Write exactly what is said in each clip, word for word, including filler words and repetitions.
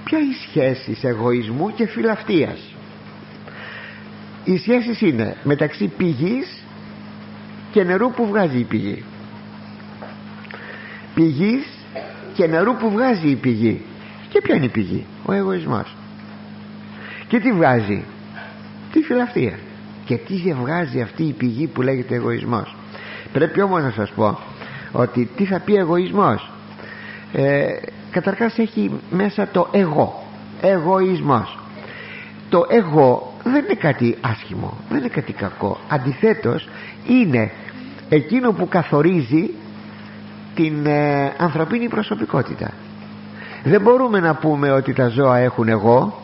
ποια είναι η σχέση εγωισμού και φιλαυτίας? Οι σχέσεις είναι μεταξύ πηγής και νερού που βγάζει η πηγή, πηγής και νερού που βγάζει η πηγή. Και ποια είναι η πηγή? Ο εγωισμός. Και τι βγάζει? Τη φιλαυτία. Και τι δεν βγάζει αυτή η πηγή που λέγεται εγωισμός? Πρέπει όμως να σας πω ότι τι θα πει εγωισμός. ε, Καταρχάς έχει μέσα το εγώ, εγωισμός. Το εγώ δεν είναι κάτι άσχημο, δεν είναι κάτι κακό. Αντιθέτως είναι εκείνο που καθορίζει την ε, ανθρωπίνη προσωπικότητα. Δεν μπορούμε να πούμε ότι τα ζώα έχουν εγώ.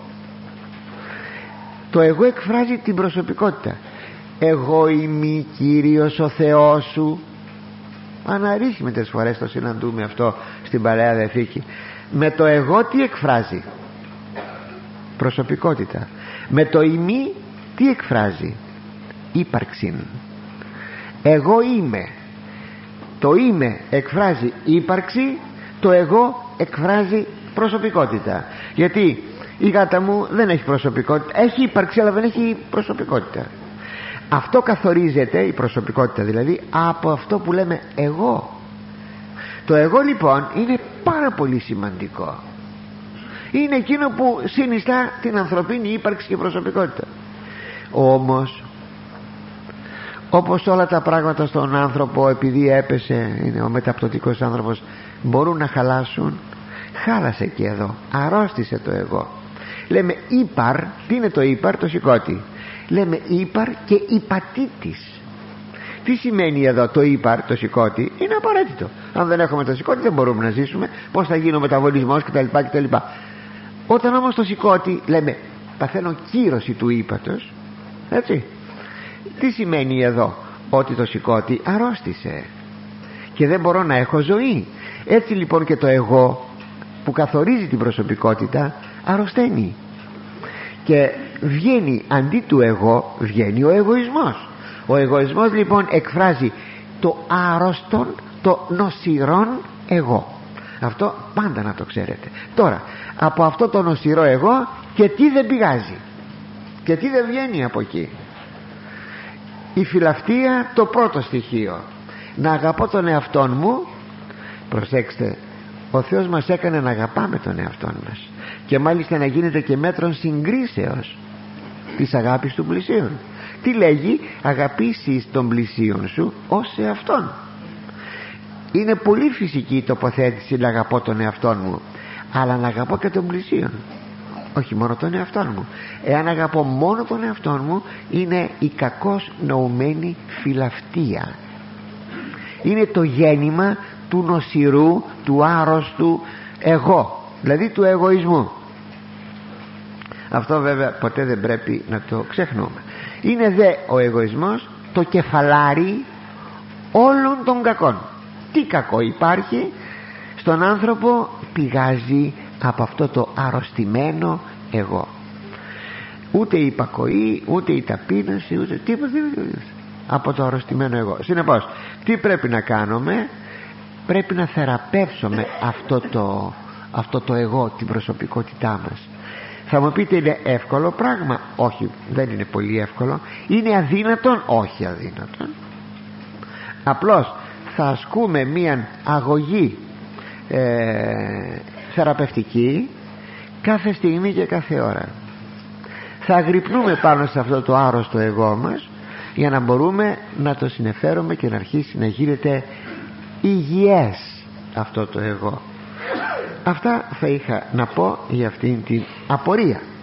Το εγώ εκφράζει την προσωπικότητα. Εγώ είμαι Κύριος ο Θεός σου. Αναρρύθμιτες φορές το συναντούμε αυτό στην Παλαιά Διαθήκη. Με το εγώ τι εκφράζει? Προσωπικότητα. Με το ημί τι εκφράζει? Ύπαρξην. Εγώ είμαι. Το είμαι εκφράζει ύπαρξη, το εγώ εκφράζει προσωπικότητα. Γιατί η γάτα μου δεν έχει προσωπικότητα, έχει ύπαρξη αλλά δεν έχει προσωπικότητα. Αυτό καθορίζεται, η προσωπικότητα δηλαδή, από αυτό που λέμε εγώ. Το εγώ λοιπόν είναι πάρα πολύ σημαντικό. Είναι εκείνο που συνιστά την ανθρωπίνη ύπαρξη και προσωπικότητα. Όμως όπως όλα τα πράγματα στον άνθρωπο, επειδή έπεσε, είναι ο μεταπτωτικός άνθρωπος, μπορούν να χαλάσουν, χάλασε και εδώ, αρρώστησε το εγώ. Λέμε ύπαρ. Τι είναι το ύπαρ? Το σηκώτη. Λέμε ύπαρ και υπατήτης. Τι σημαίνει εδώ το ύπαρ, το σηκώτη? Είναι απαραίτητο. Αν δεν έχουμε το σηκώτη δεν μπορούμε να ζήσουμε. Πώς θα γίνει ο μεταβολισμός κτλ, κτλ. Όταν όμως το σηκώτη, λέμε παθαίνω κύρωση του ύπατος, έτσι. Τι σημαίνει εδώ? Ότι το σηκώτη αρρώστησε και δεν μπορώ να έχω ζωή. Έτσι λοιπόν και το εγώ που καθορίζει την προσωπικότητα αρρωσταίνει και βγαίνει αντί του εγώ, βγαίνει ο εγωισμός. Ο εγωισμός λοιπόν εκφράζει το άρρωστον, το νοσηρόν εγώ. Αυτό πάντα να το ξέρετε. Τώρα από αυτό το νοσηρό εγώ και τι δεν πηγάζει και τι δεν βγαίνει από εκεί? Η φιλαυτία, το πρώτο στοιχείο. Να αγαπώ τον εαυτόν μου. Προσέξτε, ο Θεός μας έκανε να αγαπάμε τον εαυτόν μας και μάλιστα να γίνεται και μέτρον συγκρίσεως της αγάπης του πλησίον. Τι λέγει? Αγαπήσεις τον πλησίον σου ως εαυτόν. Είναι πολύ φυσική η τοποθέτηση να αγαπώ τον εαυτόν μου, αλλά να αγαπώ και τον πλησίον, όχι μόνο τον εαυτόν μου. Εάν αγαπώ μόνο τον εαυτόν μου, είναι η κακώς νοουμένη φιλαυτία. Είναι το γέννημα του νοσηρού, του άρρωστου εγώ, δηλαδή του εγωισμού. Αυτό βέβαια ποτέ δεν πρέπει να το ξεχνούμε. Είναι δε ο εγωισμός το κεφαλάρι όλων των κακών. Τι κακό υπάρχει στον άνθρωπο? Πηγάζει από αυτό το αρρωστημένο εγώ. Ούτε η υπακοή, ούτε η ταπείνωση, ούτε τίποτα, τίποτα, από το αρρωστημένο εγώ. Συνεπώς τι πρέπει να κάνουμε? Πρέπει να θεραπεύσουμε αυτό το, αυτό το εγώ, την προσωπικότητά μας. Θα μου πείτε είναι εύκολο πράγμα? Όχι, δεν είναι πολύ εύκολο. Είναι αδύνατον? Όχι αδύνατον. Απλώς θα ασκούμε μία αγωγή ε, θεραπευτική κάθε στιγμή και κάθε ώρα. Θα αγρυπνούμε πάνω σε αυτό το άρρωστο εγώ μας για να μπορούμε να το συνεφέρουμε και να αρχίσει να γίνεται υγιές αυτό το εγώ. Αυτά θα είχα να πω για αυτήν την απορία.